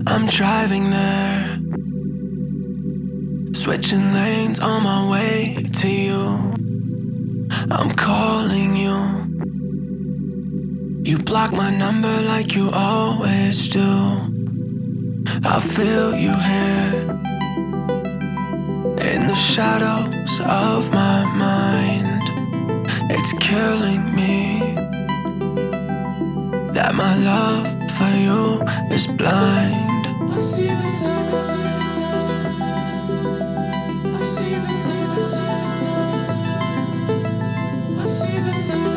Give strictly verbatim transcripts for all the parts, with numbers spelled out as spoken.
I'm driving there, switching lanes on my way to you. I'm calling you. You block my number like you always do. I feel you here in the shadows of my mind. It's killing me that my love for you is blind. I see the sun, I see the sun, I see the sun,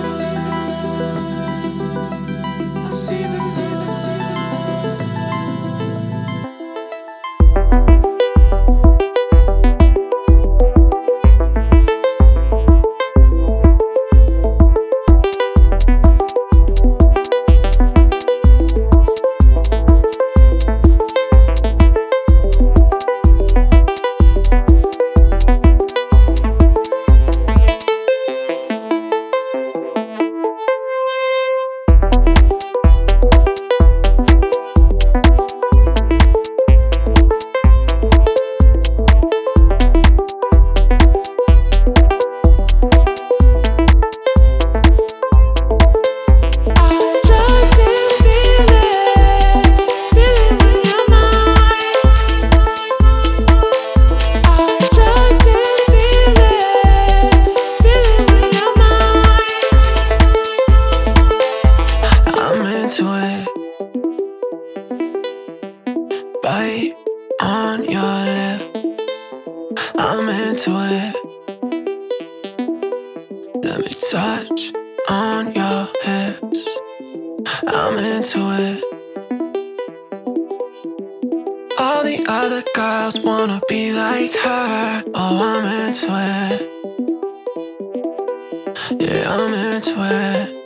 I see the sun. Bite on your lip, I'm into it. Let me touch on your hips, I'm into it. All the other girls wanna be like her. Oh, I'm into it. Yeah, I'm into it.